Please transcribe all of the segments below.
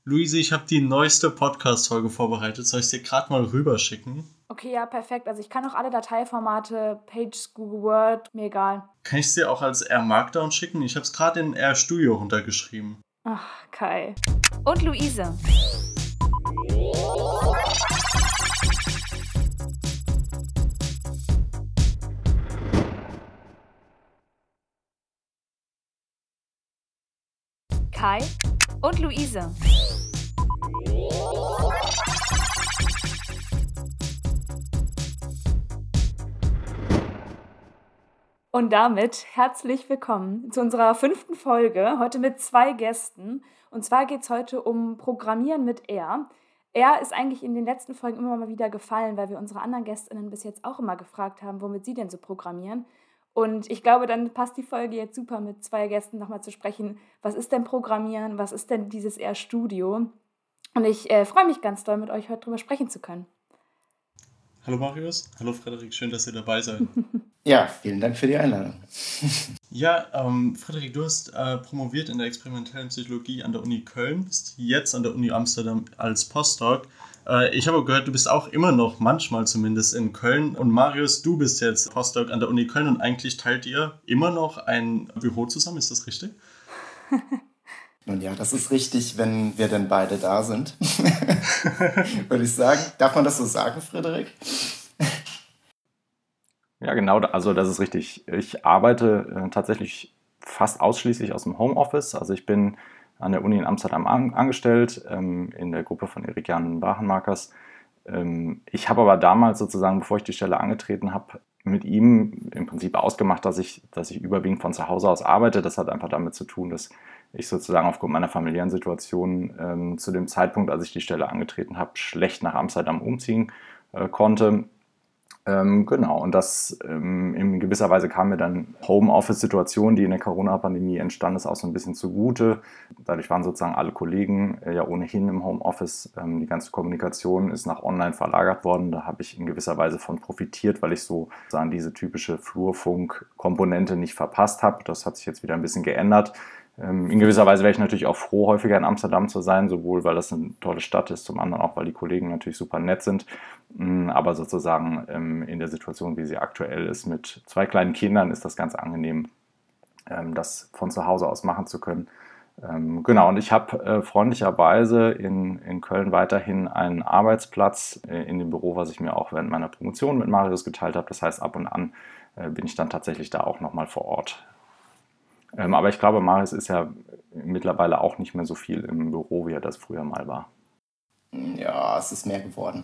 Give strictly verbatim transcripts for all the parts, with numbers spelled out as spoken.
Luise, ich habe die neueste Podcast-Folge vorbereitet. Soll ich es dir gerade mal rüberschicken? Okay, ja, perfekt. Also ich kann auch alle Dateiformate, Pages, Google Word, mir egal. Kann ich es dir auch als R Markdown schicken? Ich habe es gerade in R Studio runtergeschrieben. Ach, Kai. Und Luise. Kai und Luise. Und damit herzlich willkommen zu unserer fünften Folge, heute mit zwei Gästen. Und zwar geht es heute um Programmieren mit R. R ist eigentlich in den letzten Folgen immer mal wieder gefallen, weil wir unsere anderen GästInnen bis jetzt auch immer gefragt haben, womit sie denn so programmieren. Und ich glaube, dann passt die Folge jetzt super, mit zwei Gästen nochmal zu sprechen. Was ist denn Programmieren? Was ist denn dieses R-Studio? Und ich äh, freue mich ganz doll, mit euch heute drüber sprechen zu können. Hallo Marius, hallo Frederik, schön, dass ihr dabei seid. Ja, vielen Dank für die Einladung. Ja, ähm, Frederik, du hast äh, promoviert in der experimentellen Psychologie an der Uni Köln, bist jetzt an der Uni Amsterdam als Postdoc. Äh, ich habe gehört, du bist auch immer noch, manchmal zumindest, in Köln. Und Marius, du bist jetzt Postdoc an der Uni Köln und eigentlich teilt ihr immer noch ein Büro zusammen, ist das richtig? Nun ja, das ist richtig, wenn wir denn beide da sind. Würde ich sagen. Darf man das so sagen, Frederik? Ja, genau, also das ist richtig. Ich arbeite äh, tatsächlich fast ausschließlich aus dem Homeoffice. Also ich bin an der Uni in Amsterdam an, angestellt, ähm, in der Gruppe von Erik Jan Bachenmakers. Ähm, ich habe aber damals sozusagen, bevor ich die Stelle angetreten habe, mit ihm im Prinzip ausgemacht, dass ich, dass ich überwiegend von zu Hause aus arbeite. Das hat einfach damit zu tun, dass ich sozusagen aufgrund meiner familiären Situation ähm, zu dem Zeitpunkt, als ich die Stelle angetreten habe, schlecht nach Amsterdam umziehen äh, konnte. Ähm, genau, und das ähm, in gewisser Weise kam mir dann Homeoffice-Situation, die in der Corona-Pandemie entstanden ist, auch so ein bisschen zugute. Dadurch waren sozusagen alle Kollegen äh, ja ohnehin im Homeoffice. Ähm, die ganze Kommunikation ist nach online verlagert worden. Da habe ich in gewisser Weise von profitiert, weil ich so sagen, diese typische Flurfunk-Komponente nicht verpasst habe. Das hat sich jetzt wieder ein bisschen geändert. In gewisser Weise wäre ich natürlich auch froh, häufiger in Amsterdam zu sein, sowohl weil das eine tolle Stadt ist, zum anderen auch, weil die Kollegen natürlich super nett sind. Aber sozusagen in der Situation, wie sie aktuell ist, mit zwei kleinen Kindern, ist das ganz angenehm, das von zu Hause aus machen zu können. Genau, und ich habe freundlicherweise in, in Köln weiterhin einen Arbeitsplatz in dem Büro, was ich mir auch während meiner Promotion mit Marius geteilt habe. Das heißt, ab und an bin ich dann tatsächlich da auch nochmal vor Ort. Ähm, aber ich glaube, Marius ist ja mittlerweile auch nicht mehr so viel im Büro, wie er das früher mal war. Ja, es ist mehr geworden.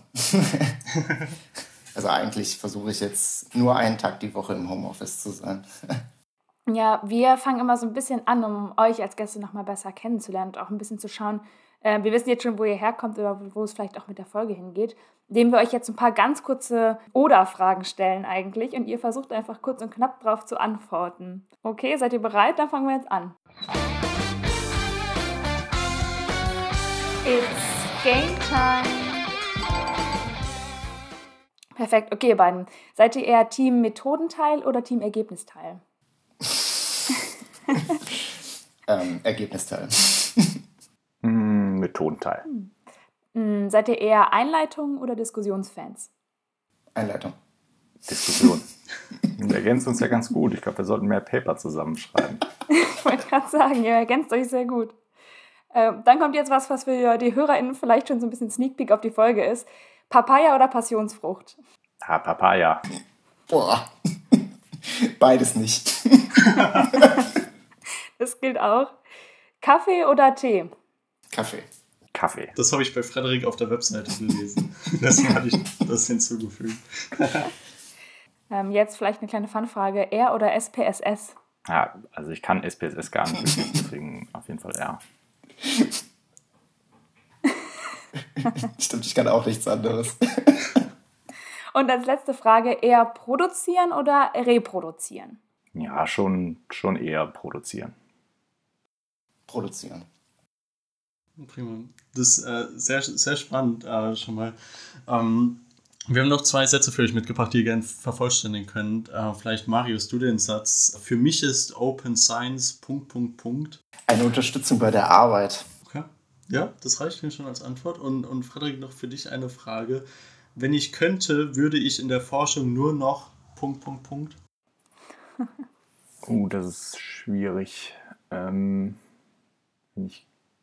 Also eigentlich versuche ich jetzt nur einen Tag die Woche im Homeoffice zu sein. Ja, wir fangen immer so ein bisschen an, um euch als Gäste nochmal besser kennenzulernen und auch ein bisschen zu schauen. Äh, wir wissen jetzt schon, wo ihr herkommt oder wo es vielleicht auch mit der Folge hingeht, indem wir euch jetzt ein paar ganz kurze Oder-Fragen stellen eigentlich und ihr versucht einfach kurz und knapp drauf zu antworten. Okay, seid ihr bereit? Dann fangen wir jetzt an. It's game time. Perfekt, okay, ihr beiden. Seid ihr eher Team Methodenteil oder Team Ergebnisteil? ähm, Ergebnisteil. Mm, Methodenteil. Hm. Seid ihr eher Einleitung oder Diskussionsfans? Einleitung. Diskussion. Wir ergänzen uns ja ganz gut. Ich glaube, wir sollten mehr Paper zusammenschreiben. Ich wollte gerade sagen, ihr ergänzt euch sehr gut. Äh, dann kommt jetzt was, was für die HörerInnen vielleicht schon so ein bisschen Sneak Peek auf die Folge ist. Papaya oder Passionsfrucht? Ah, Papaya. Boah. Beides nicht. Das gilt auch. Kaffee oder Tee? Kaffee. Kaffee. Das habe ich bei Frederik auf der Webseite gelesen. Deswegen hatte ich das hinzugefügt. ähm, jetzt vielleicht eine kleine Fanfrage. R oder S P S S? Ja, also ich kann S P S S gar nicht wirklich, deswegen auf jeden Fall R. Stimmt, ich kann auch nichts anderes. Und als letzte Frage, eher produzieren oder reproduzieren? Ja, schon, schon eher produzieren. Produzieren. Prima. Das ist äh, sehr, sehr spannend äh, schon mal. Ähm, wir haben noch zwei Sätze für euch mitgebracht, die ihr gerne vervollständigen könnt. Äh, vielleicht Marius, du den Satz. Für mich ist Open Science... Punkt, Punkt, Punkt. Eine Unterstützung bei der Arbeit. Okay. Ja, das reicht mir schon als Antwort. Und, und Frederik, noch für dich eine Frage. Wenn ich könnte, würde ich in der Forschung nur noch Punkt, Punkt, Punkt. Uh, das ist schwierig. Ähm, ich,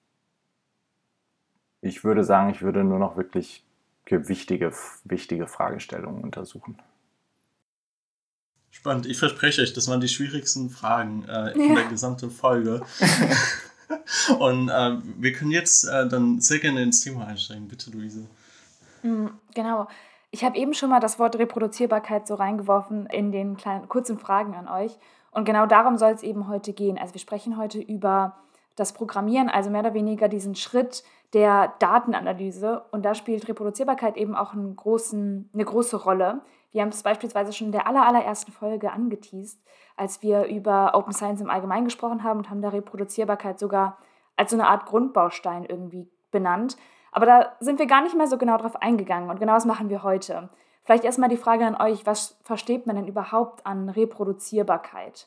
ich würde sagen, ich würde nur noch wirklich wichtige, wichtige Fragestellungen untersuchen. Spannend. Ich verspreche euch, das waren die schwierigsten Fragen äh, in ja. der gesamten Folge. Und äh, wir können jetzt äh, dann sehr gerne ins Thema einsteigen. Bitte, Luise. Genau. Ich habe eben schon mal das Wort Reproduzierbarkeit so reingeworfen in den kleinen, kurzen Fragen an euch. Und genau darum soll es eben heute gehen. Also wir sprechen heute über das Programmieren, also mehr oder weniger diesen Schritt der Datenanalyse. Und da spielt Reproduzierbarkeit eben auch einen großen, eine große Rolle. Wir haben es beispielsweise schon in der aller, allerersten Folge angeteast, als wir über Open Science im Allgemeinen gesprochen haben und haben da Reproduzierbarkeit sogar als so eine Art Grundbaustein irgendwie benannt. Aber da sind wir gar nicht mehr so genau drauf eingegangen und genau das machen wir heute. Vielleicht erstmal die Frage an euch, was versteht man denn überhaupt an Reproduzierbarkeit?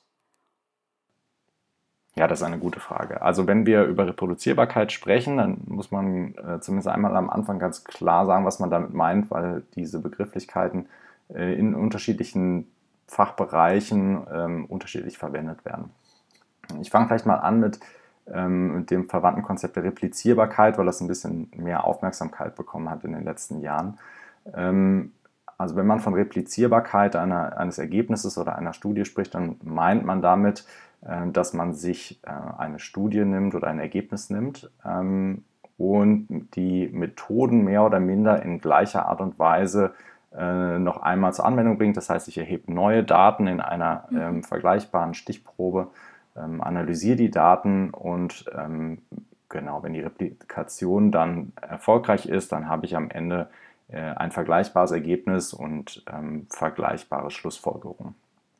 Ja, das ist eine gute Frage. Also wenn wir über Reproduzierbarkeit sprechen, dann muss man äh, zumindest einmal am Anfang ganz klar sagen, was man damit meint, weil diese Begrifflichkeiten äh, in unterschiedlichen Fachbereichen ähm, unterschiedlich verwendet werden. Ich fange vielleicht mal an mit, ähm, mit dem verwandten Konzept der Replizierbarkeit, weil das ein bisschen mehr Aufmerksamkeit bekommen hat in den letzten Jahren. Ähm, also wenn man von Replizierbarkeit einer, eines Ergebnisses oder einer Studie spricht, dann meint man damit, äh, dass man sich äh, eine Studie nimmt oder ein Ergebnis nimmt ähm, und die Methoden mehr oder minder in gleicher Art und Weise äh, noch einmal zur Anwendung bringt. Das heißt, ich erhebe neue Daten in einer ähm, vergleichbaren Stichprobe, ähm, analysiere die Daten und ähm, genau, wenn die Replikation dann erfolgreich ist, dann habe ich am Ende äh, ein vergleichbares Ergebnis und ähm, vergleichbare Schlussfolgerungen.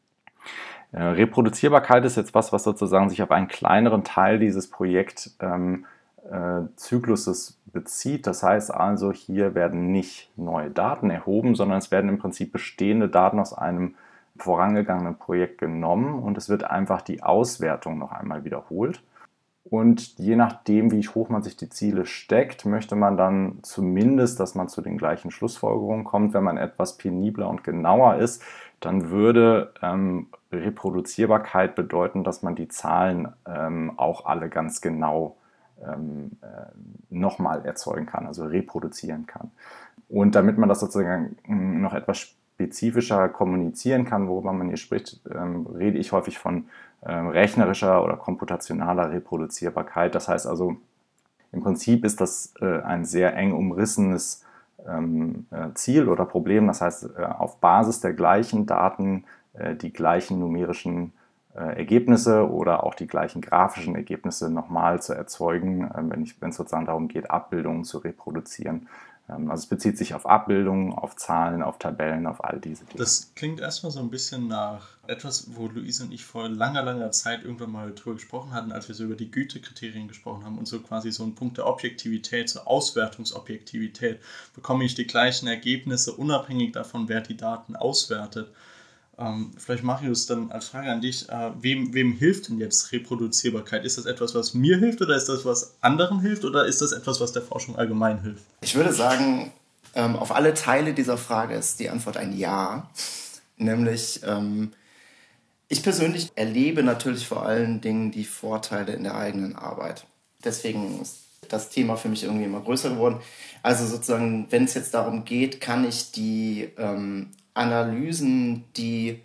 Äh, Reproduzierbarkeit ist jetzt was, was sozusagen sich auf einen kleineren Teil dieses Projekt ähm, Zykluses bezieht. Das heißt also, hier werden nicht neue Daten erhoben, sondern es werden im Prinzip bestehende Daten aus einem vorangegangenen Projekt genommen und es wird einfach die Auswertung noch einmal wiederholt. Und je nachdem, wie hoch man sich die Ziele steckt, möchte man dann zumindest, dass man zu den gleichen Schlussfolgerungen kommt. Wenn man etwas penibler und genauer ist, dann würde ähm, Reproduzierbarkeit bedeuten, dass man die Zahlen ähm, auch alle ganz genau Ähm, äh, nochmal erzeugen kann, also reproduzieren kann. Und damit man das sozusagen noch etwas spezifischer kommunizieren kann, worüber man hier spricht, ähm, rede ich häufig von ähm, rechnerischer oder komputationaler Reproduzierbarkeit. Das heißt also, im Prinzip ist das äh, ein sehr eng umrissenes ähm, äh, Ziel oder Problem. Das heißt, äh, auf Basis der gleichen Daten äh, die gleichen numerischen Ergebnisse oder auch die gleichen grafischen Ergebnisse nochmal zu erzeugen, wenn ich, wenn es sozusagen darum geht, Abbildungen zu reproduzieren. Also es bezieht sich auf Abbildungen, auf Zahlen, auf Tabellen, auf all diese Dinge. Das klingt erstmal so ein bisschen nach etwas, wo Luise und ich vor langer, langer Zeit irgendwann mal drüber gesprochen hatten, als wir so über die Gütekriterien gesprochen haben und so quasi so einen Punkt der Objektivität, so Auswertungsobjektivität. Bekomme ich die gleichen Ergebnisse unabhängig davon, wer die Daten auswertet? Ähm, vielleicht Marius, dann als Frage an dich, äh, wem, wem hilft denn jetzt Reproduzierbarkeit? Ist das etwas, was mir hilft oder ist das, was anderen hilft oder ist das etwas, was der Forschung allgemein hilft? Ich würde sagen, ähm, auf alle Teile dieser Frage ist die Antwort ein Ja. Nämlich, ähm, ich persönlich erlebe natürlich vor allen Dingen die Vorteile in der eigenen Arbeit. Deswegen ist das Thema für mich irgendwie immer größer geworden. Also sozusagen, wenn es jetzt darum geht, kann ich die ähm, Analysen, die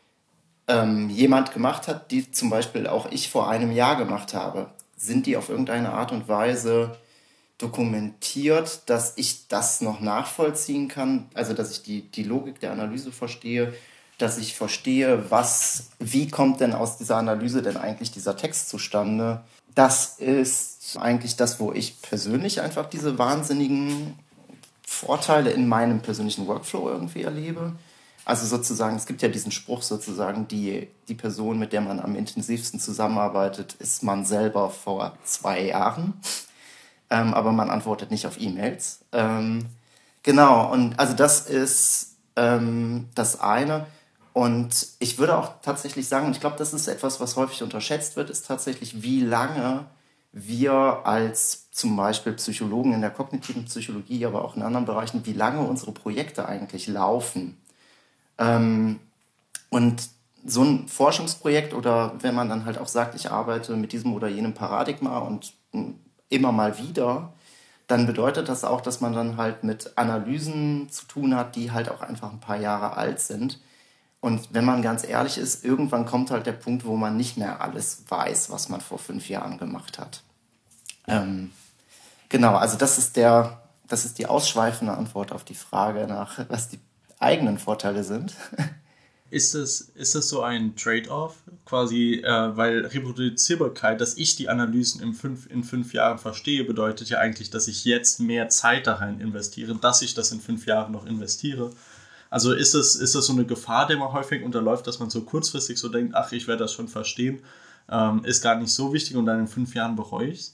ähm, jemand gemacht hat, die zum Beispiel auch ich vor einem Jahr gemacht habe, sind die auf irgendeine Art und Weise dokumentiert, dass ich das noch nachvollziehen kann, also dass ich die, die Logik der Analyse verstehe, dass ich verstehe, was, wie kommt denn aus dieser Analyse denn eigentlich dieser Text zustande. Das ist eigentlich das, wo ich persönlich einfach diese wahnsinnigen Vorteile in meinem persönlichen Workflow irgendwie erlebe. Also sozusagen, es gibt ja diesen Spruch sozusagen, die, die Person, mit der man am intensivsten zusammenarbeitet, ist man selber vor zwei Jahren. Ähm, aber man antwortet nicht auf E-Mails. Ähm, genau, und also das ist ähm, das eine. Und ich würde auch tatsächlich sagen, und ich glaube, das ist etwas, was häufig unterschätzt wird, ist tatsächlich, wie lange wir als zum Beispiel Psychologen in der kognitiven Psychologie, aber auch in anderen Bereichen, wie lange unsere Projekte eigentlich laufen. Ähm, und so ein Forschungsprojekt oder wenn man dann halt auch sagt, ich arbeite mit diesem oder jenem Paradigma und immer mal wieder, dann bedeutet das auch, dass man dann halt mit Analysen zu tun hat, die halt auch einfach ein paar Jahre alt sind. Und wenn man ganz ehrlich ist, irgendwann kommt halt der Punkt, wo man nicht mehr alles weiß, was man vor fünf Jahren gemacht hat. Ähm, genau, also das ist der, das ist die ausschweifende Antwort auf die Frage nach, was die eigenen Vorteile sind. Ist das, ist das so ein Trade-off? Quasi, äh, weil Reproduzierbarkeit, dass ich die Analysen in fünf, in fünf Jahren verstehe, bedeutet ja eigentlich, dass ich jetzt mehr Zeit da rein investiere, dass ich das in fünf Jahren noch investiere. Also ist das, ist das so eine Gefahr, der man häufig unterläuft, dass man so kurzfristig so denkt, ach, ich werde das schon verstehen, ähm, ist gar nicht so wichtig und dann in fünf Jahren bereue ich es?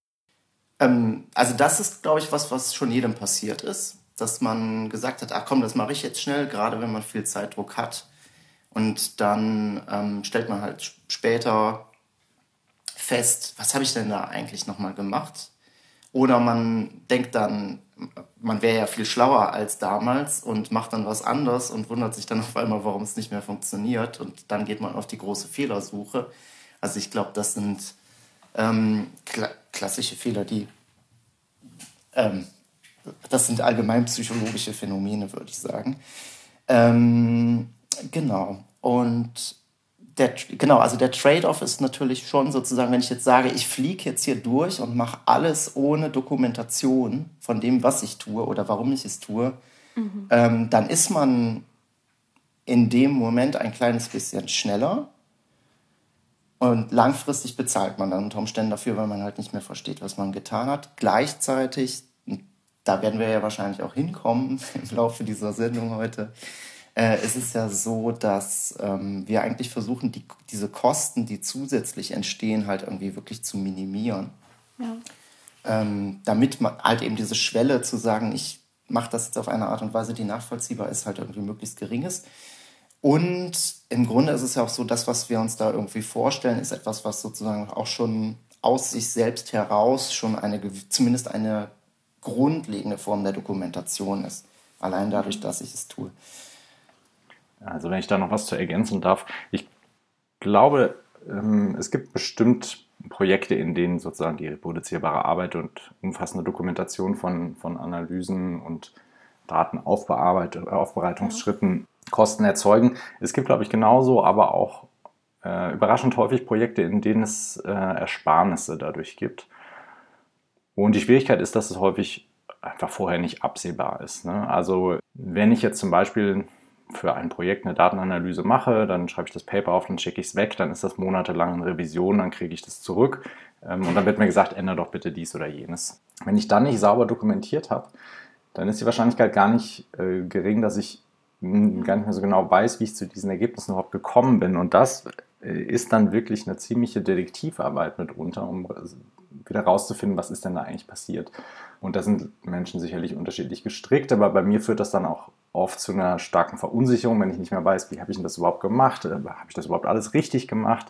Ähm, also das ist, glaube ich, was, was schon jedem passiert ist, dass man gesagt hat, ach komm, das mache ich jetzt schnell, gerade wenn man viel Zeitdruck hat. Und dann ähm, stellt man halt später fest, was habe ich denn da eigentlich nochmal gemacht? Oder man denkt dann, man wäre ja viel schlauer als damals und macht dann was anderes und wundert sich dann auf einmal, warum es nicht mehr funktioniert. Und dann geht man auf die große Fehlersuche. Also ich glaube, das sind ähm, kla- klassische Fehler, die ähm, das sind allgemein psychologische Phänomene, würde ich sagen. Ähm, genau. Und der, genau, also der Trade-off ist natürlich schon sozusagen, wenn ich jetzt sage, ich fliege jetzt hier durch und mache alles ohne Dokumentation von dem, was ich tue oder warum ich es tue, mhm. ähm, dann ist man in dem Moment ein kleines bisschen schneller und langfristig bezahlt man dann unter Umständen dafür, weil man halt nicht mehr versteht, was man getan hat. Gleichzeitig, da werden wir ja wahrscheinlich auch hinkommen im Laufe dieser Sendung heute, äh, es ist ja so, dass ähm, wir eigentlich versuchen, die, diese Kosten, die zusätzlich entstehen, halt irgendwie wirklich zu minimieren. Ja. Ähm, damit man halt eben diese Schwelle zu sagen, ich mache das jetzt auf eine Art und Weise, die nachvollziehbar ist, halt irgendwie möglichst gering ist. Und im Grunde ist es ja auch so, das, was wir uns da irgendwie vorstellen, ist etwas, was sozusagen auch schon aus sich selbst heraus schon eine, zumindest eine grundlegende Form der Dokumentation ist. Allein dadurch, dass ich es tue. Also wenn ich da noch was zu ergänzen darf, ich glaube, es gibt bestimmt Projekte, in denen sozusagen die reproduzierbare Arbeit und umfassende Dokumentation von, von Analysen und Datenaufbereitungsschritten ja. Kosten erzeugen. Es gibt, glaube ich, genauso, aber auch äh, überraschend häufig Projekte, in denen es äh, Ersparnisse dadurch gibt. Und die Schwierigkeit ist, dass es häufig einfach vorher nicht absehbar ist. Ne? Also wenn ich jetzt zum Beispiel für ein Projekt eine Datenanalyse mache, dann schreibe ich das Paper auf, dann schicke ich es weg, dann ist das monatelang in Revision, dann kriege ich das zurück ähm, und dann wird mir gesagt, ändere doch bitte dies oder jenes. Wenn ich dann nicht sauber dokumentiert habe, dann ist die Wahrscheinlichkeit gar nicht äh, gering, dass ich mh, gar nicht mehr so genau weiß, wie ich zu diesen Ergebnissen überhaupt gekommen bin. Und das äh, ist dann wirklich eine ziemliche Detektivarbeit mitunter, um wieder rauszufinden, was ist denn da eigentlich passiert. Und da sind Menschen sicherlich unterschiedlich gestrickt, aber bei mir führt das dann auch oft zu einer starken Verunsicherung, wenn ich nicht mehr weiß, wie habe ich denn das überhaupt gemacht, habe ich das überhaupt alles richtig gemacht.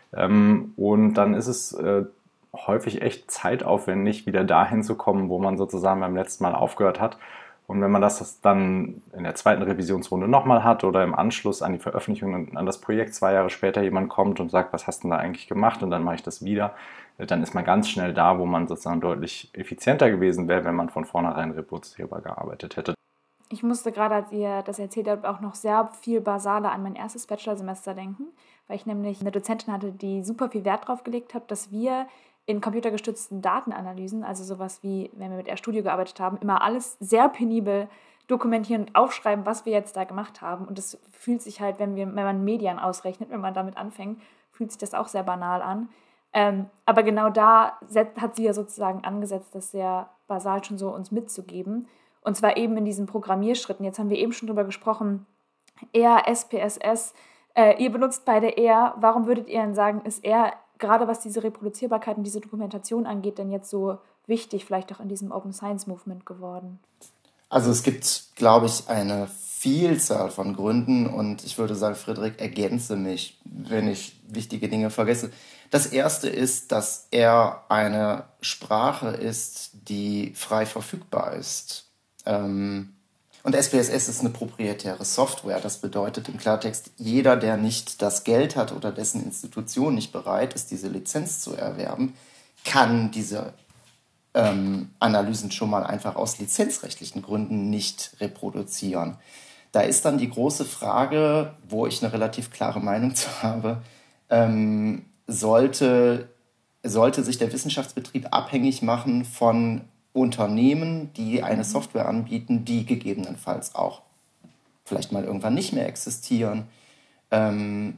Und dann ist es häufig echt zeitaufwendig, wieder dahin zu kommen, wo man sozusagen beim letzten Mal aufgehört hat. Und wenn man das dann in der zweiten Revisionsrunde nochmal hat oder im Anschluss an die Veröffentlichung an das Projekt zwei Jahre später jemand kommt und sagt, was hast du denn da eigentlich gemacht und dann mache ich das wieder, dann ist man ganz schnell da, wo man sozusagen deutlich effizienter gewesen wäre, wenn man von vornherein reproduzierbar gearbeitet hätte. Ich musste gerade, als ihr das erzählt habt, auch noch sehr viel basaler an mein erstes Bachelorsemester denken, weil ich nämlich eine Dozentin hatte, die super viel Wert drauf gelegt hat, dass wir in computergestützten Datenanalysen, also sowas wie, wenn wir mit RStudio gearbeitet haben, immer alles sehr penibel dokumentieren und aufschreiben, was wir jetzt da gemacht haben. Und das fühlt sich halt, wenn, wir, wenn man Medien ausrechnet, wenn man damit anfängt, fühlt sich das auch sehr banal an. Ähm, aber genau da hat sie ja sozusagen angesetzt, das sehr basal schon so uns mitzugeben. Und zwar eben in diesen Programmierschritten. Jetzt haben wir eben schon drüber gesprochen, R, S P S S. Äh, ihr benutzt beide R. Warum würdet ihr denn sagen, ist R, gerade was diese Reproduzierbarkeit und diese Dokumentation angeht, denn jetzt so wichtig, vielleicht auch in diesem Open Science Movement geworden? Also es gibt, glaube ich, eine Vielzahl von Gründen und ich würde sagen, Friedrich, ergänze mich, wenn ich wichtige Dinge vergesse. Das erste ist, dass er eine Sprache ist, die frei verfügbar ist. Ähm, und S P S S ist eine proprietäre Software. Das bedeutet im Klartext, jeder, der nicht das Geld hat oder dessen Institution nicht bereit ist, diese Lizenz zu erwerben, kann diese ähm, Analysen schon mal einfach aus lizenzrechtlichen Gründen nicht reproduzieren. Da ist dann die große Frage, wo ich eine relativ klare Meinung zu habe, ähm, sollte, sollte sich der Wissenschaftsbetrieb abhängig machen von Unternehmen, die eine Software anbieten, die gegebenenfalls auch vielleicht mal irgendwann nicht mehr existieren, ähm,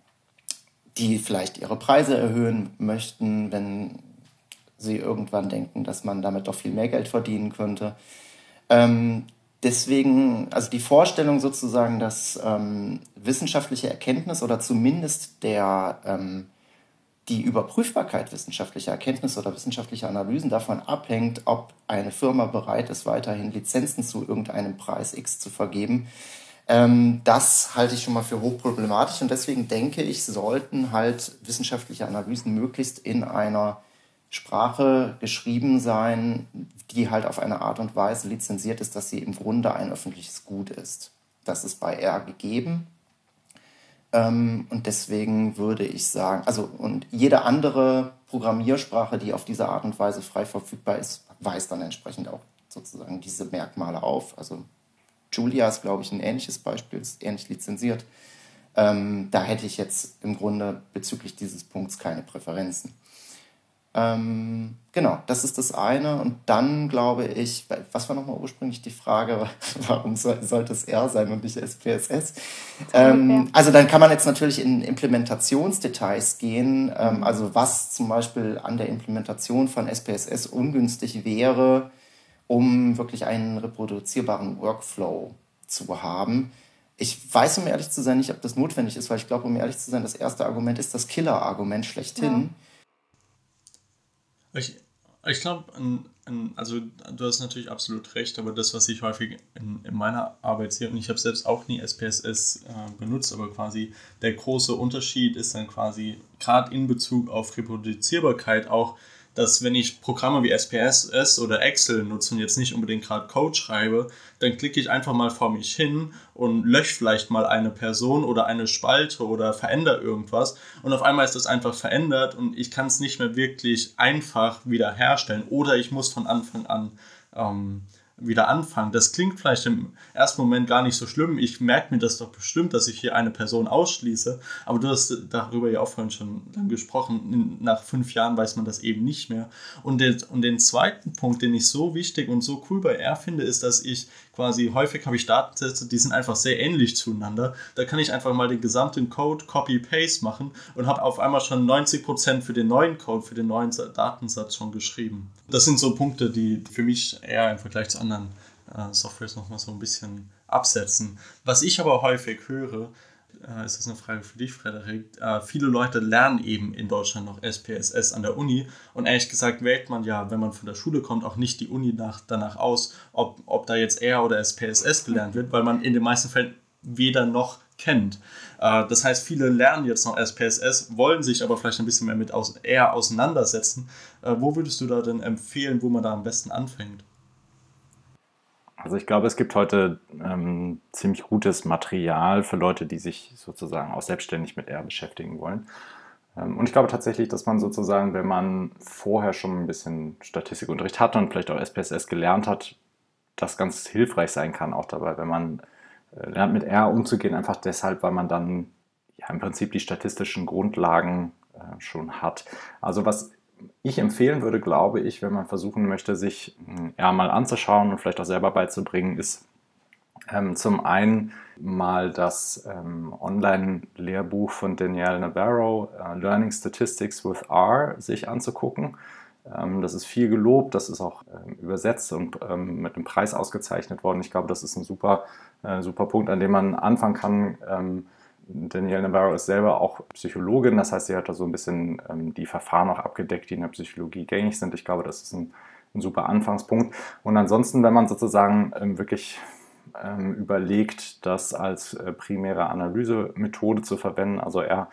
die vielleicht ihre Preise erhöhen möchten, wenn sie irgendwann denken, dass man damit doch viel mehr Geld verdienen könnte. Ähm, deswegen, also die Vorstellung sozusagen, dass ähm, wissenschaftliche Erkenntnis oder zumindest der, ähm, die Überprüfbarkeit wissenschaftlicher Erkenntnisse oder wissenschaftlicher Analysen davon abhängt, ob eine Firma bereit ist, weiterhin Lizenzen zu irgendeinem Preis X zu vergeben, ähm, das halte ich schon mal für hochproblematisch und deswegen denke ich, sollten halt wissenschaftliche Analysen möglichst in einer Sprache geschrieben sein, die halt auf eine Art und Weise lizenziert ist, dass sie im Grunde ein öffentliches Gut ist. Das ist bei R gegeben. Ähm, und deswegen würde ich sagen, also und jede andere Programmiersprache, die auf diese Art und Weise frei verfügbar ist, weist dann entsprechend auch sozusagen diese Merkmale auf. Also Julia ist, glaube ich, ein ähnliches Beispiel, ist ähnlich lizenziert. Ähm, da hätte ich jetzt im Grunde bezüglich dieses Punkts keine Präferenzen. Ähm, genau, das ist das eine. Und dann glaube ich, was war nochmal ursprünglich die Frage, warum soll, sollte es R sein und nicht S P S S? Ähm, also dann kann man jetzt natürlich in Implementationsdetails gehen. Ähm, also was zum Beispiel an der Implementation von S P S S ungünstig wäre, um wirklich einen reproduzierbaren Workflow zu haben. Ich weiß, um ehrlich zu sein, nicht, ob das notwendig ist, weil ich glaube, um ehrlich zu sein, das erste Argument ist das Killer-Argument schlechthin. Ja. Ich, ich glaube, also du hast natürlich absolut recht, aber das, was ich häufig in, in meiner Arbeit sehe, und ich habe selbst auch nie S P S S äh, benutzt, aber quasi der große Unterschied ist dann quasi gerade in Bezug auf Reproduzierbarkeit auch, dass wenn ich Programme wie S P S S oder Excel nutze und jetzt nicht unbedingt gerade Code schreibe, dann klicke ich einfach mal vor mich hin und lösche vielleicht mal eine Person oder eine Spalte oder verändere irgendwas und auf einmal ist das einfach verändert und ich kann es nicht mehr wirklich einfach wiederherstellen oder ich muss von Anfang an ähm, wieder anfangen. Das klingt vielleicht im ersten Moment gar nicht so schlimm. Ich merke mir das doch bestimmt, dass ich hier eine Person ausschließe. Aber du hast darüber ja auch vorhin schon gesprochen. Nach fünf Jahren weiß man das eben nicht mehr. Und den, und den zweiten Punkt, den ich so wichtig und so cool bei R finde, ist, dass ich quasi, häufig habe ich Datensätze, die sind einfach sehr ähnlich zueinander. Da kann ich einfach mal den gesamten Code Copy-Paste machen und habe auf einmal schon neunzig Prozent für den neuen Code, für den neuen Datensatz schon geschrieben. Das sind so Punkte, die für mich eher im Vergleich zu anderen äh, Softwares nochmal so ein bisschen absetzen. Was ich aber häufig höre, äh, ist das eine Frage für dich, Frederik, äh, viele Leute lernen eben in Deutschland noch S P S S an der Uni und ehrlich gesagt wählt man ja, wenn man von der Schule kommt, auch nicht die Uni nach, danach aus, ob, ob da jetzt R oder S P S S gelernt wird, weil man in den meisten Fällen weder noch kennt. Äh, das heißt, viele lernen jetzt noch S P S S, wollen sich aber vielleicht ein bisschen mehr mit aus, R auseinandersetzen. Äh, wo würdest du da denn empfehlen, wo man da am besten anfängt? Also ich glaube, es gibt heute ähm, ziemlich gutes Material für Leute, die sich sozusagen auch selbstständig mit R beschäftigen wollen. Ähm, und ich glaube tatsächlich, dass man sozusagen, wenn man vorher schon ein bisschen Statistikunterricht hatte und vielleicht auch S P S S gelernt hat, das ganz hilfreich sein kann auch dabei, wenn man äh, lernt mit R umzugehen, einfach deshalb, weil man dann ja im Prinzip die statistischen Grundlagen äh, schon hat. Also was ich empfehlen würde, glaube ich, wenn man versuchen möchte, sich R mal anzuschauen und vielleicht auch selber beizubringen, ist ähm, zum einen mal das ähm, Online-Lehrbuch von Danielle Navarro, äh, Learning Statistics with R, sich anzugucken. Ähm, das ist viel gelobt, das ist auch ähm, übersetzt und ähm, mit einem Preis ausgezeichnet worden. Ich glaube, das ist ein super, äh, super Punkt, an dem man anfangen kann. Ähm, Danielle Navarro ist selber auch Psychologin, das heißt, sie hat da so ein bisschen ähm, die Verfahren auch abgedeckt, die in der Psychologie gängig sind. Ich glaube, das ist ein ein super Anfangspunkt. Und ansonsten, wenn man sozusagen ähm, wirklich ähm, überlegt, das als äh, primäre Analysemethode zu verwenden, also R,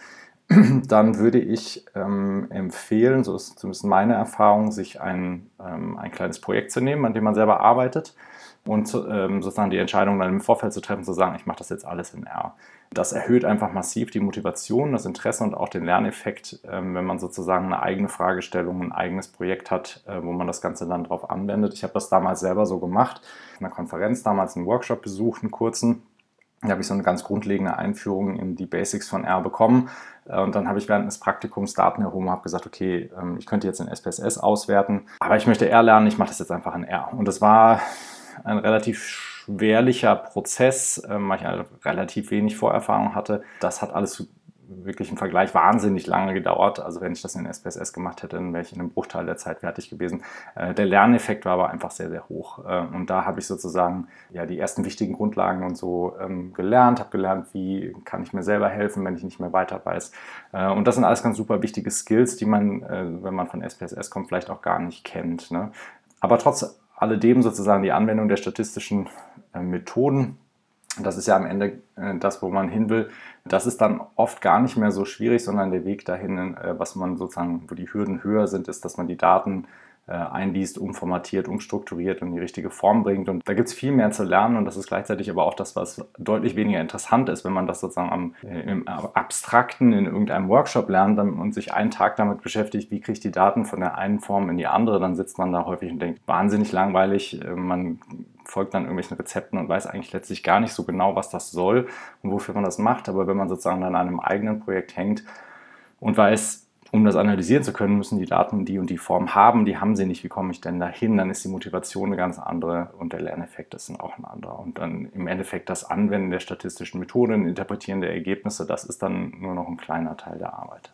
dann würde ich ähm, empfehlen, so ist zumindest meine Erfahrung, sich ein, ähm, ein kleines Projekt zu nehmen, an dem man selber arbeitet und ähm, sozusagen die Entscheidung dann im Vorfeld zu treffen, zu sagen, ich mache das jetzt alles in R. Das erhöht einfach massiv die Motivation, das Interesse und auch den Lerneffekt, ähm, wenn man sozusagen eine eigene Fragestellung, ein eigenes Projekt hat, äh, wo man das Ganze dann drauf anwendet. Ich habe das damals selber so gemacht, in einer Konferenz damals einen Workshop besucht, einen kurzen. Da habe ich so eine ganz grundlegende Einführung in die Basics von R bekommen. Und dann habe ich während des Praktikums Daten erhoben und habe gesagt, okay, ich könnte jetzt in S P S S auswerten, aber ich möchte R lernen, ich mache das jetzt einfach in R. Und das war ein relativ schwerlicher Prozess, weil ich halt relativ wenig Vorerfahrung hatte. Das hat alles wirklich im Vergleich wahnsinnig lange gedauert. Also wenn ich das in S P S S gemacht hätte, dann wäre ich in einem Bruchteil der Zeit fertig gewesen. Der Lerneffekt war aber einfach sehr, sehr hoch. Und da habe ich sozusagen ja, die ersten wichtigen Grundlagen und so ähm, gelernt, habe gelernt, wie kann ich mir selber helfen, wenn ich nicht mehr weiter weiß. Und das sind alles ganz super wichtige Skills, die man, äh, wenn man von S P S S kommt, vielleicht auch gar nicht kennt. Ne? Aber trotz alledem sozusagen die Anwendung der statistischen äh, Methoden, das ist ja am Ende äh, das, wo man hin will. Das ist dann oft gar nicht mehr so schwierig, sondern der Weg dahin, äh, was man sozusagen, wo die Hürden höher sind, ist, dass man die Daten äh, einliest, umformatiert, umstrukturiert und in die richtige Form bringt. Und da gibt es viel mehr zu lernen und das ist gleichzeitig aber auch das, was deutlich weniger interessant ist, wenn man das sozusagen am, äh, im Abstrakten in irgendeinem Workshop lernt und sich einen Tag damit beschäftigt, wie kriege ich die Daten von der einen Form in die andere, dann sitzt man da häufig und denkt, wahnsinnig langweilig, äh, man folgt dann irgendwelchen Rezepten und weiß eigentlich letztlich gar nicht so genau, was das soll und wofür man das macht. Aber wenn man sozusagen dann an einem eigenen Projekt hängt und weiß, um das analysieren zu können, müssen die Daten die und die Form haben, die haben sie nicht, wie komme ich denn dahin? Dann ist die Motivation eine ganz andere und der Lerneffekt ist dann auch ein anderer. Und dann im Endeffekt das Anwenden der statistischen Methoden, Interpretieren der Ergebnisse, das ist dann nur noch ein kleiner Teil der Arbeit.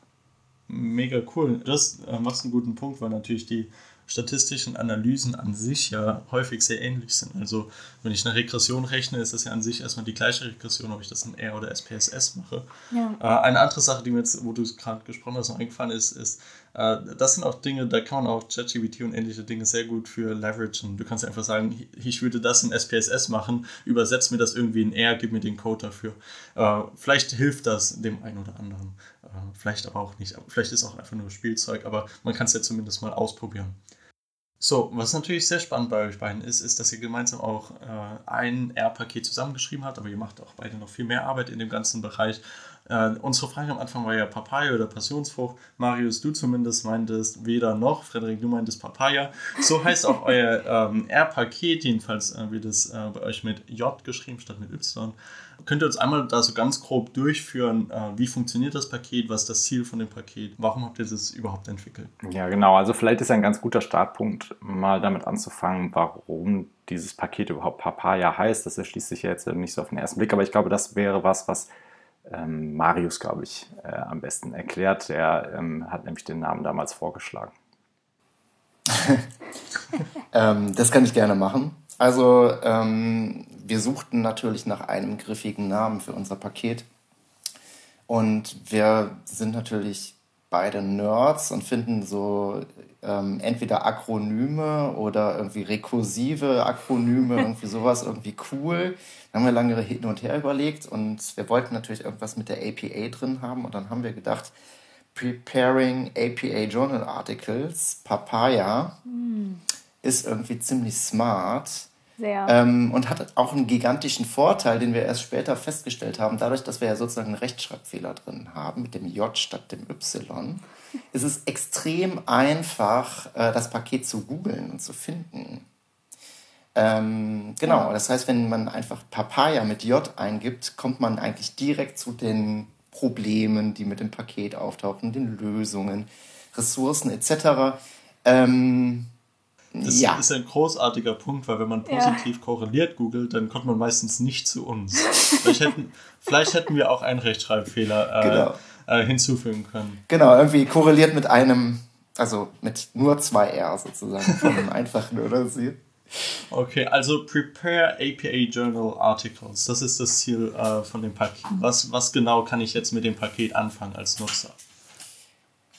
Mega cool. Das äh, machst einen guten Punkt, weil natürlich die statistischen Analysen an sich ja häufig sehr ähnlich sind. Also wenn ich eine Regression rechne, ist das ja an sich erstmal die gleiche Regression, ob ich das in R oder S P S S mache. Ja. Äh, eine andere Sache, die mir jetzt, wo du gerade gesprochen hast, noch eingefallen ist, ist, äh, das sind auch Dinge, da kann man auch ChatGPT und ähnliche Dinge sehr gut für leveragen. Du kannst einfach sagen, ich würde das in S P S S machen, übersetz mir das irgendwie in R, gib mir den Code dafür. Äh, vielleicht hilft das dem einen oder anderen. Äh, vielleicht aber auch nicht. Vielleicht ist es auch einfach nur Spielzeug, aber man kann es ja zumindest mal ausprobieren. So, was natürlich sehr spannend bei euch beiden ist, ist, dass ihr gemeinsam auch äh, ein R-Paket zusammengeschrieben habt, aber ihr macht auch beide noch viel mehr Arbeit in dem ganzen Bereich. Äh, unsere Frage am Anfang war ja Papaya oder Passionsfrucht. Marius, du zumindest meintest weder noch. Frederik, du meintest Papaya. So heißt auch euer ähm, R-Paket, jedenfalls äh, wird es äh, bei euch mit J geschrieben statt mit Y. Könnt ihr uns einmal da so ganz grob durchführen, äh, wie funktioniert das Paket, was ist das Ziel von dem Paket, warum habt ihr das überhaupt entwickelt? Ja, genau, also vielleicht ist ein ganz guter Startpunkt, mal damit anzufangen, warum dieses Paket überhaupt Papaya heißt. Das erschließt sich ja jetzt nicht so auf den ersten Blick, aber ich glaube, das wäre was, was ähm, Marius, glaube ich, äh, am besten erklärt. Der ähm, hat nämlich den Namen damals vorgeschlagen. ähm, das kann ich gerne machen. Also ähm, wir suchten natürlich nach einem griffigen Namen für unser Paket und wir sind natürlich beide Nerds und finden so ähm, entweder Akronyme oder irgendwie rekursive Akronyme, irgendwie sowas irgendwie cool. Dann haben wir lange hin und her überlegt und wir wollten natürlich irgendwas mit der A P A drin haben und dann haben wir gedacht, Preparing A P A Journal Articles, Papaya, mm. ist irgendwie ziemlich smart. Sehr. Ähm, und hat auch einen gigantischen Vorteil, den wir erst später festgestellt haben. Dadurch, dass wir ja sozusagen einen Rechtschreibfehler drin haben, mit dem J statt dem Y, ist es extrem einfach, äh, das Paket zu googeln und zu finden. Ähm, genau, ja. Das heißt, wenn man einfach Papaya mit J eingibt, kommt man eigentlich direkt zu den Problemen, die mit dem Paket auftauchen, den Lösungen, Ressourcen et cetera. Ähm, Das ja. ist ein großartiger Punkt, weil wenn man positiv ja. korreliert googelt, dann kommt man meistens nicht zu uns. vielleicht, hätten, vielleicht hätten wir auch einen Rechtschreibfehler äh, genau. äh, hinzufügen können. Genau, irgendwie korreliert mit einem, also mit nur zwei R sozusagen, von einem einfachen oder so. Okay, also Prepare A P A Journal Articles, das ist das Ziel äh, von dem Paket. Was, was genau kann ich jetzt mit dem Paket anfangen als Nutzer?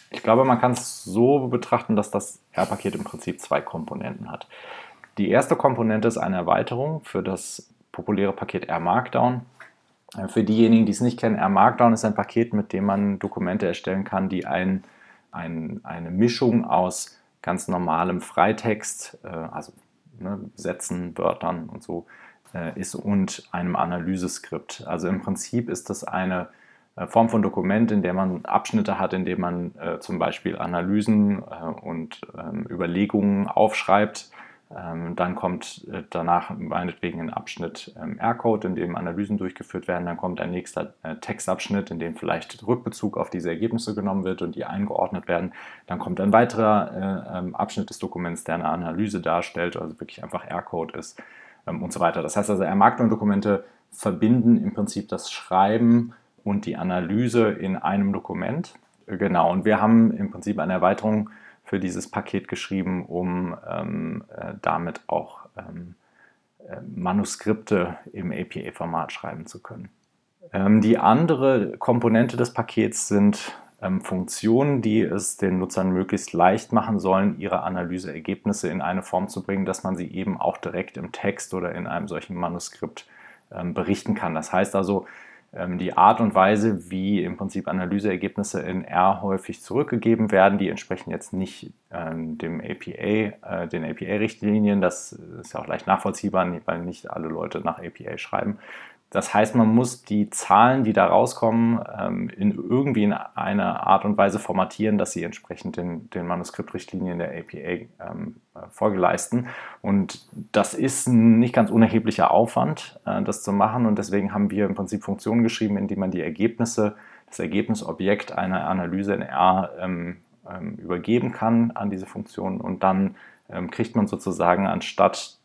Ich glaube, man kann es so betrachten, dass das R-Paket im Prinzip zwei Komponenten hat. Die erste Komponente ist eine Erweiterung für das populäre Paket R Markdown. Für diejenigen, die es nicht kennen, R Markdown ist ein Paket, mit dem man Dokumente erstellen kann, die ein, ein, eine Mischung aus ganz normalem Freitext, also ne, Sätzen, Wörtern und so, ist und einem Analyseskript. Also im Prinzip ist das eine Form von Dokument, in der man Abschnitte hat, in denen man äh, zum Beispiel Analysen äh, und ähm, Überlegungen aufschreibt. Ähm, dann kommt äh, danach meinetwegen ein Abschnitt ähm, R-Code, in dem Analysen durchgeführt werden. Dann kommt ein nächster äh, Textabschnitt, in dem vielleicht Rückbezug auf diese Ergebnisse genommen wird und die eingeordnet werden. Dann kommt ein weiterer äh, ähm, Abschnitt des Dokuments, der eine Analyse darstellt, also wirklich einfach R-Code ist ähm, und so weiter. Das heißt also, R-Markdown-Dokumente verbinden im Prinzip das Schreiben und die Analyse in einem Dokument. Genau, und wir haben im Prinzip eine Erweiterung für dieses Paket geschrieben, um ähm, äh, damit auch ähm, äh, Manuskripte im A P A-Format schreiben zu können. Ähm, die andere Komponente des Pakets sind ähm, Funktionen, die es den Nutzern möglichst leicht machen sollen, ihre Analyseergebnisse in eine Form zu bringen, dass man sie eben auch direkt im Text oder in einem solchen Manuskript ähm, berichten kann. Das heißt also, die Art und Weise, wie im Prinzip Analyseergebnisse in R häufig zurückgegeben werden, die entsprechen jetzt nicht ähm, dem A P A, äh, den A P A-Richtlinien. Das ist ja auch leicht nachvollziehbar, weil nicht alle Leute nach A P A schreiben. Das heißt, man muss die Zahlen, die da rauskommen, ähm, in irgendwie in einer Art und Weise formatieren, dass sie entsprechend den, den Manuskriptrichtlinien der A P A ähm, Folge leisten. Und das ist ein nicht ganz unerheblicher Aufwand, äh, das zu machen. Und deswegen haben wir im Prinzip Funktionen geschrieben, in denen man die Ergebnisse, das Ergebnisobjekt einer Analyse in R ähm, ähm, übergeben kann an diese Funktion. Und dann ähm, kriegt man sozusagen anstatt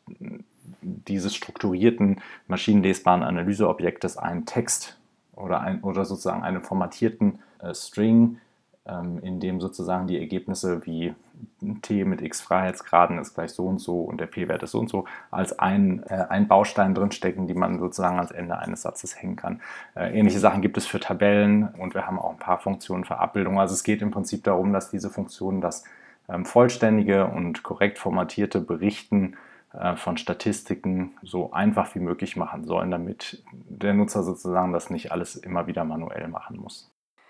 dieses strukturierten, maschinenlesbaren Analyseobjektes einen Text oder, ein, oder sozusagen einen formatierten äh, String, ähm, in dem sozusagen die Ergebnisse wie T mit x Freiheitsgraden ist gleich so und so und der P-Wert ist so und so, als ein, äh, ein Baustein drinstecken, die man sozusagen ans Ende eines Satzes hängen kann. Äh, ähnliche Sachen gibt es für Tabellen und wir haben auch ein paar Funktionen für Abbildungen. Also es geht im Prinzip darum, dass diese Funktionen das ähm, vollständige und korrekt formatierte Berichten von Statistiken so einfach wie möglich machen sollen, damit der Nutzer sozusagen das nicht alles immer wieder manuell machen muss.